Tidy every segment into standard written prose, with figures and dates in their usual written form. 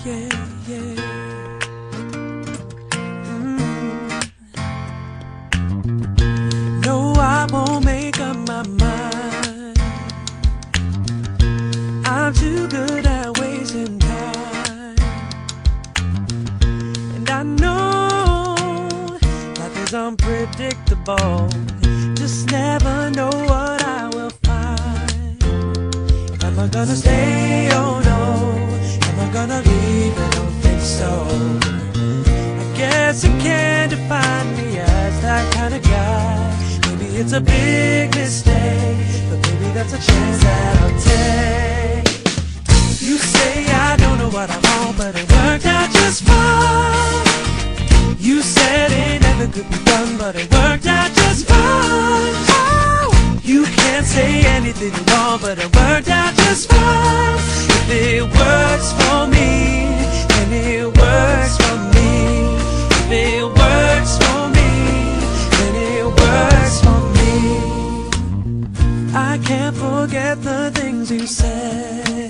yeah, yeah. No, I won't make up my mind. I'm too good at wasting time. And I know life is unpredictable. Just never know what I will find. Am I gonna stay? Oh no. Am I gonna leave? I don't think so. I guess you can't define me as that kind of guy. Maybe it's a big mistake, but maybe that's a chance that I'll take. You say I don't know what I want, but it worked out just fine. You said it never could be done, but it worked out just fine. Oh, you can't say anything you want, but it worked out just fine. If it works for me, then it works for me. If it works for me, then it works for me. I can't forget the things you said.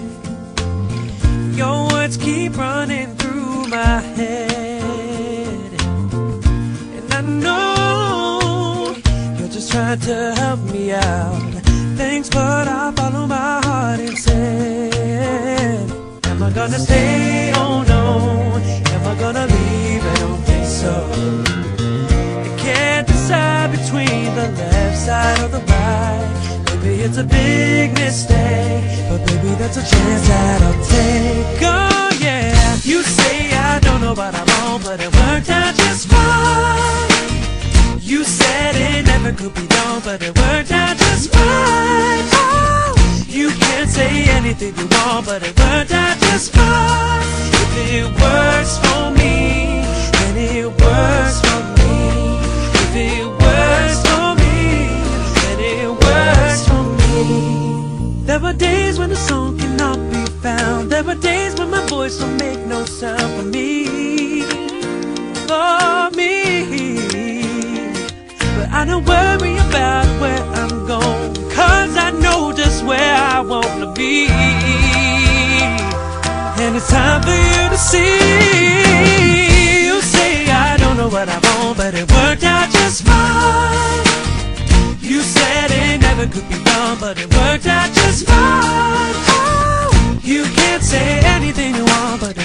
Your words keep running through my head, and I know you're just trying to help me out. Thanks, but I follow my heart instead. Am I gonna stay? Oh no. Am I gonna leave? I don't think so. I can't decide between the left side or the right. Maybe it's a big mistake, but maybe that's a chance that I'll take. Oh yeah. You say I don't know what I want, but it worked out just fine. You said it never could be done, but it worked out just fine. Oh, you can't say anything you want, but it worked out just fine. If it works for me, then it works for me. If it works for me, then it works for me. There were days when the song cannot be found. There were days when my voice don't make no sound for me. For me. But I don't worry about where I'm going, 'cause I know just where I want to be. And it's time for you to see. You say I don't know what I want, but it worked out just fine. You said it never could be done, but it worked out just fine. Oh, you can't say anything you want, but